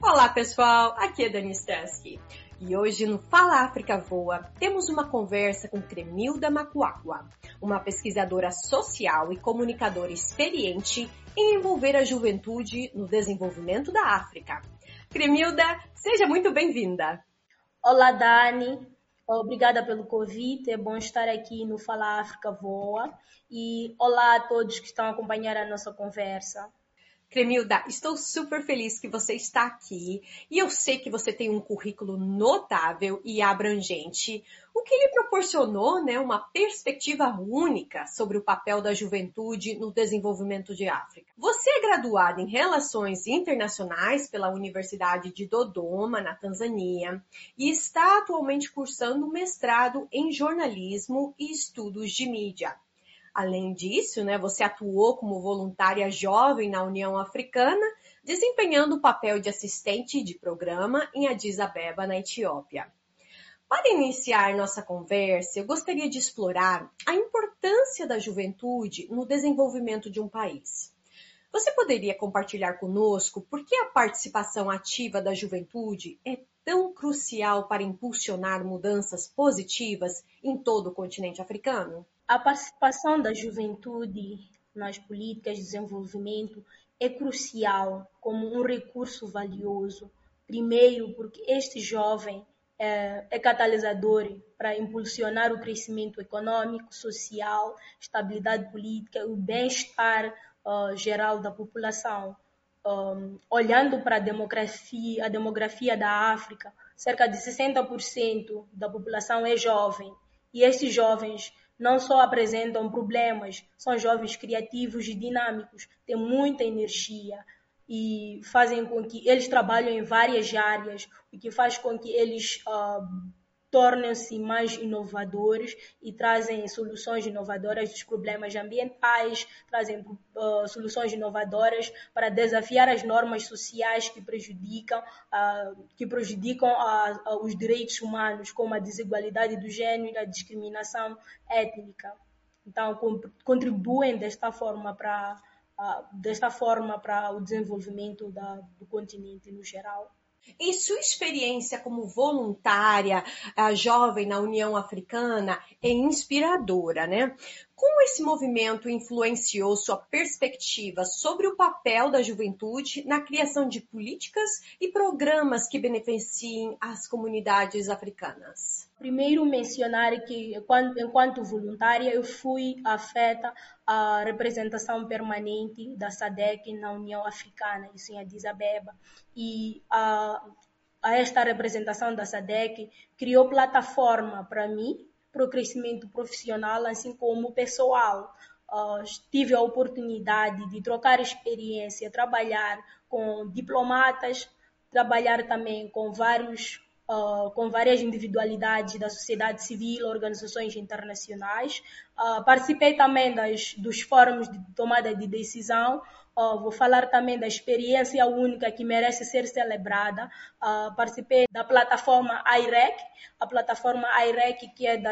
Olá pessoal, aqui é Dani Stansky e hoje no Fala África Voa temos uma conversa com Cremilda Macuacua, uma pesquisadora social e comunicadora experiente em envolver a juventude no desenvolvimento da África. Cremilda, seja muito bem-vinda! Olá Dani, obrigada pelo convite, é bom estar aqui no Fala África Voa e olá a todos que estão a acompanhar a nossa conversa. Cremilda, estou super feliz que você está aqui e eu sei que você tem um currículo notável e abrangente, o que lhe proporcionou, uma perspectiva única sobre o papel da juventude no desenvolvimento de África. Você é graduada em Relações Internacionais pela Universidade de Dodoma, na Tanzânia, e está atualmente cursando mestrado em Jornalismo e Estudos de Mídia. Além disso, você atuou como voluntária jovem na União Africana, desempenhando o papel de assistente de programa em Addis Abeba, na Etiópia. Para iniciar nossa conversa, eu gostaria de explorar a importância da juventude no desenvolvimento de um país. Você poderia compartilhar conosco por que a participação ativa da juventude é tão crucial para impulsionar mudanças positivas em todo o continente africano? A participação da juventude nas políticas de desenvolvimento é crucial como um recurso valioso. Primeiro, porque este jovem é catalisador para impulsionar o crescimento econômico, social, estabilidade política e o bem-estar geral da população. Olhando para a demografia da África, cerca de 60% da população é jovem. E esses jovens não só apresentam problemas, são jovens criativos e dinâmicos, têm muita energia e fazem com que eles trabalhem em várias áreas, o que faz com que eles tornem-se mais inovadores e trazem soluções inovadoras dos problemas ambientais, trazem soluções inovadoras para desafiar as normas sociais que prejudicam os direitos humanos, como a desigualdade do gênero e a discriminação étnica. Então, contribuem desta forma para o desenvolvimento do continente no geral. Em sua experiência como voluntária, jovem na União Africana, é inspiradora, né? Como esse movimento influenciou sua perspectiva sobre o papel da juventude na criação de políticas e programas que beneficiem as comunidades africanas? Primeiro mencionar que, enquanto voluntária, eu fui afeta à representação permanente da SADC na União Africana, isso em Addis Abeba, e a esta representação da SADC criou plataforma para mim, para o crescimento profissional, assim como pessoal. Tive a oportunidade de trocar experiência, trabalhar com diplomatas, trabalhar também com várias individualidades da sociedade civil, organizações internacionais. Participei também dos fóruns de tomada de decisão. Vou falar também da experiência única que merece ser celebrada. Participei da plataforma IREC, a plataforma IREC que é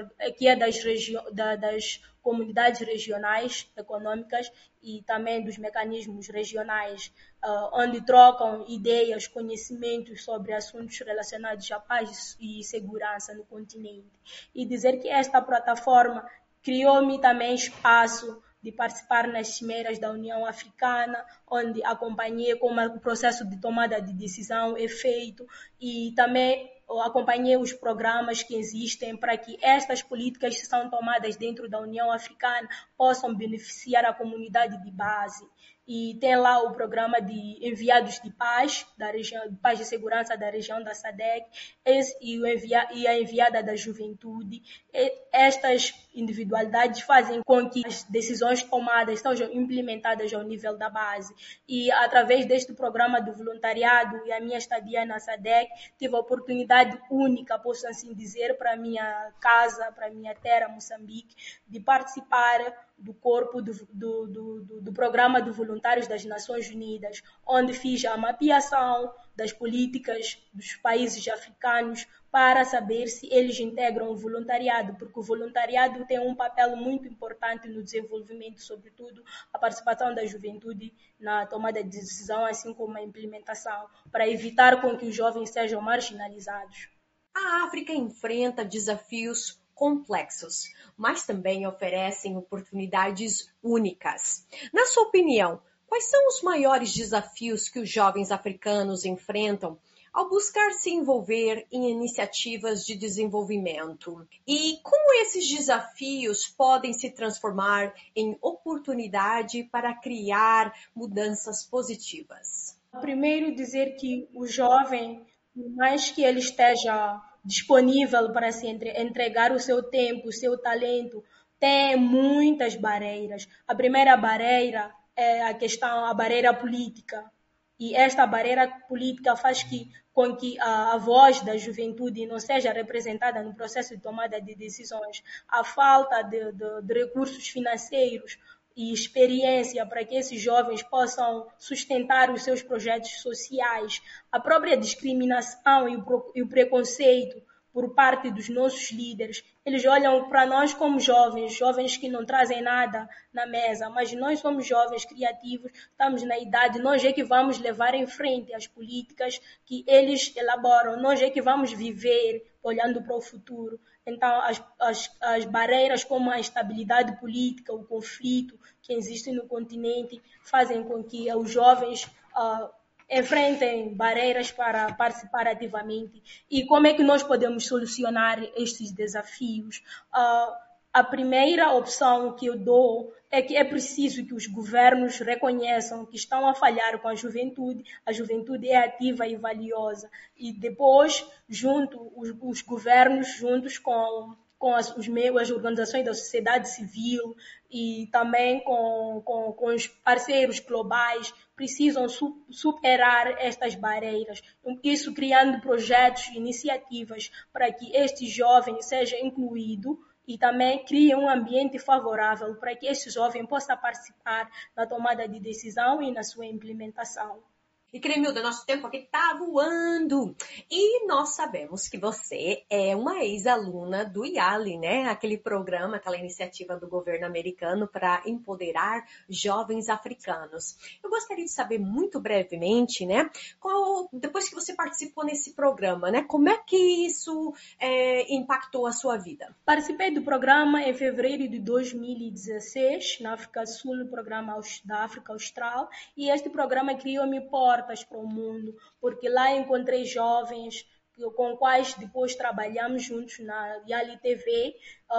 das comunidades regionais econômicas e também dos mecanismos regionais, onde trocam ideias, conhecimentos sobre assuntos relacionados à paz e segurança no continente. E dizer que esta plataforma criou-me também espaço de participar nas cimeiras da União Africana, onde acompanhei como o processo de tomada de decisão é feito e também acompanhei os programas que existem para que estas políticas que são tomadas dentro da União Africana possam beneficiar a comunidade de base. E tem lá o programa de enviados de paz, da região, de paz e segurança da região da SADC, e a enviada da juventude. Estas individualidades fazem com que as decisões tomadas sejam implementadas ao nível da base. E através deste programa do voluntariado e a minha estadia na SADC, tive a oportunidade única, posso assim dizer, para a minha casa, para a minha terra, Moçambique, de participar do corpo do Programa de Voluntários das Nações Unidas, onde fiz a mapeação das políticas dos países africanos para saber se eles integram o voluntariado, porque o voluntariado tem um papel muito importante no desenvolvimento, sobretudo a participação da juventude na tomada de decisão, assim como a implementação, para evitar com que os jovens sejam marginalizados. A África enfrenta desafios complexos, mas também oferecem oportunidades únicas. Na sua opinião, quais são os maiores desafios que os jovens africanos enfrentam ao buscar se envolver em iniciativas de desenvolvimento? E como esses desafios podem se transformar em oportunidade para criar mudanças positivas? Primeiro, dizer que o jovem, por mais que ele esteja disponível para se entregar o seu tempo, o seu talento, tem muitas barreiras. A primeira barreira é a barreira política. E esta barreira política faz com que a voz da juventude não seja representada no processo de tomada de decisões. A falta de recursos financeiros e experiência para que esses jovens possam sustentar os seus projetos sociais, a própria discriminação e o preconceito por parte dos nossos líderes. Eles olham para nós como jovens que não trazem nada na mesa, mas nós somos jovens criativos, estamos na idade, nós é que vamos levar em frente as políticas que eles elaboram, nós é que vamos viver olhando para o futuro. Então, as barreiras como a instabilidade política, o conflito que existe no continente, fazem com que os jovens enfrentem barreiras para participar ativamente. E como é que nós podemos solucionar estes desafios? A primeira opção que eu dou é que é preciso que os governos reconheçam que estão a falhar com a juventude é ativa e valiosa. E depois, os governos, juntos com as organizações da sociedade civil e também com os parceiros globais, precisam superar estas barreiras. Isso criando projetos e iniciativas para que este jovem seja incluído e também cria um ambiente favorável para que este jovem possa participar na tomada de decisão e na sua implementação. E Cremilda, nosso tempo aqui tá voando. E nós sabemos que você é uma ex-aluna do YALI, né? Aquele programa, aquela iniciativa do governo americano para empoderar jovens africanos. Eu gostaria de saber muito brevemente, né? Depois que você participou nesse programa, né? Como é que isso impactou a sua vida? Participei do programa em fevereiro de 2016, na África do Sul, no programa da África Austral. E este programa criou-me portas para o mundo, porque lá encontrei jovens com quais depois trabalhamos juntos na YALI TV,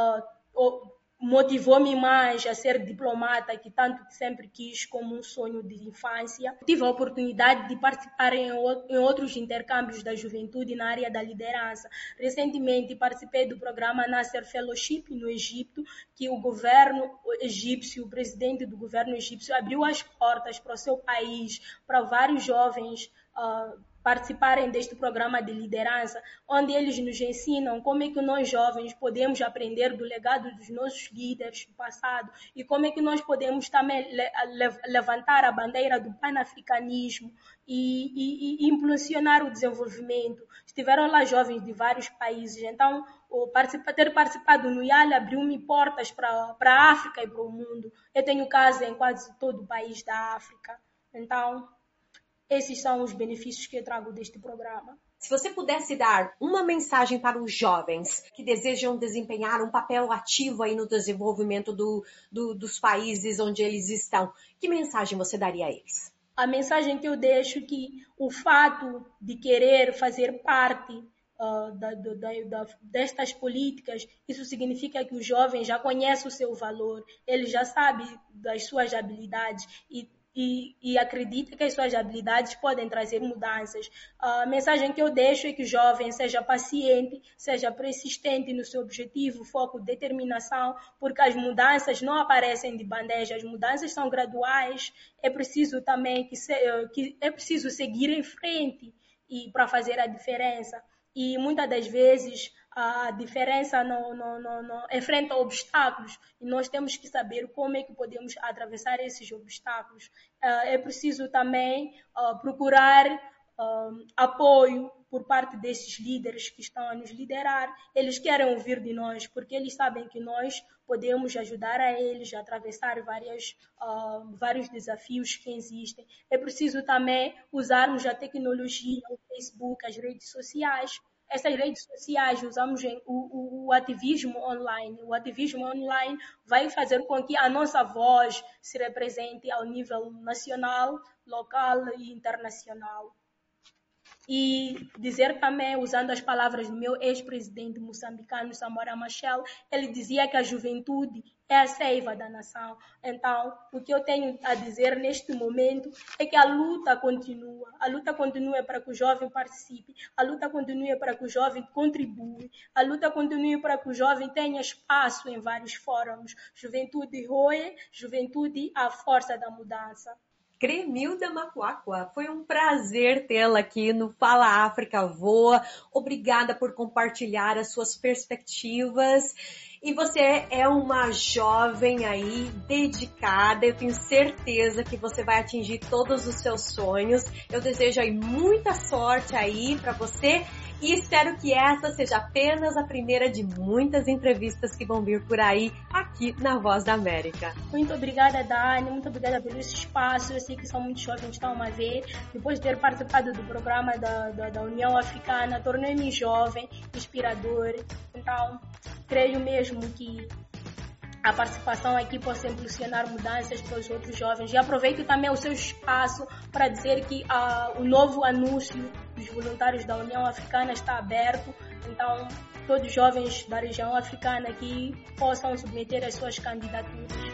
motivou-me mais a ser diplomata, que tanto sempre quis como um sonho de infância. Tive a oportunidade de participar em outros intercâmbios da juventude na área da liderança. Recentemente participei do programa Nasser Fellowship no Egito, que o governo egípcio, o presidente do governo egípcio abriu as portas para o seu país, para vários jovens participarem deste programa de liderança, onde eles nos ensinam como é que nós jovens podemos aprender do legado dos nossos líderes do passado e como é que nós podemos também levantar a bandeira do panafricanismo e impulsionar o desenvolvimento. Estiveram lá jovens de vários países, então ter participado no YALI abriu-me portas para a África e para o mundo. Eu tenho casa em quase todo o país da África, então esses são os benefícios que eu trago deste programa. Se você pudesse dar uma mensagem para os jovens que desejam desempenhar um papel ativo aí no desenvolvimento dos países onde eles estão, que mensagem você daria a eles? A mensagem que eu deixo é que o fato de querer fazer parte destas políticas, isso significa que o jovem já conhece o seu valor, ele já sabe das suas habilidades e acredita que as suas habilidades podem trazer mudanças. A mensagem que eu deixo é que o jovem seja paciente, seja persistente no seu objetivo, foco, determinação, porque as mudanças não aparecem de bandeja, as mudanças são graduais, é preciso também que é preciso seguir em frente e para fazer a diferença. E muitas das vezes a diferença enfrenta obstáculos e nós temos que saber como é que podemos atravessar esses obstáculos. É preciso também procurar apoio por parte desses líderes que estão a nos liderar. Eles querem ouvir de nós, porque eles sabem que nós podemos ajudar a eles a atravessar vários desafios que existem. É preciso também usarmos a tecnologia, o Facebook, as redes sociais. Essas redes sociais usamos o ativismo online. O ativismo online vai fazer com que a nossa voz se represente ao nível nacional, local e internacional. E dizer também, usando as palavras do meu ex-presidente moçambicano, Samora Machel, ele dizia que a juventude é a seiva da nação. Então, o que eu tenho a dizer neste momento é que a luta continua. A luta continua para que o jovem participe, a luta continua para que o jovem contribua, a luta continua para que o jovem tenha espaço em vários fóruns. Juventude Roe, juventude a força da mudança. Cremilda Macuacua, foi um prazer tê-la aqui no Fala África Voa. Obrigada por compartilhar as suas perspectivas. E você é uma jovem aí dedicada, eu tenho certeza que você vai atingir todos os seus sonhos. Eu desejo aí muita sorte aí para você e espero que essa seja apenas a primeira de muitas entrevistas que vão vir por aí aqui na Voz da América. Muito obrigada, Dani, muito obrigada pelo esse espaço. Eu sei que são muitos jovens que estão a ver. Depois de ter participado do programa da União Africana, tornei-me jovem, inspirador. Então, creio mesmo que a participação aqui possa impulsionar mudanças para os outros jovens. E aproveito também o seu espaço para dizer que o novo anúncio dos voluntários da União Africana está aberto. Então, todos os jovens da região africana aqui possam submeter as suas candidaturas.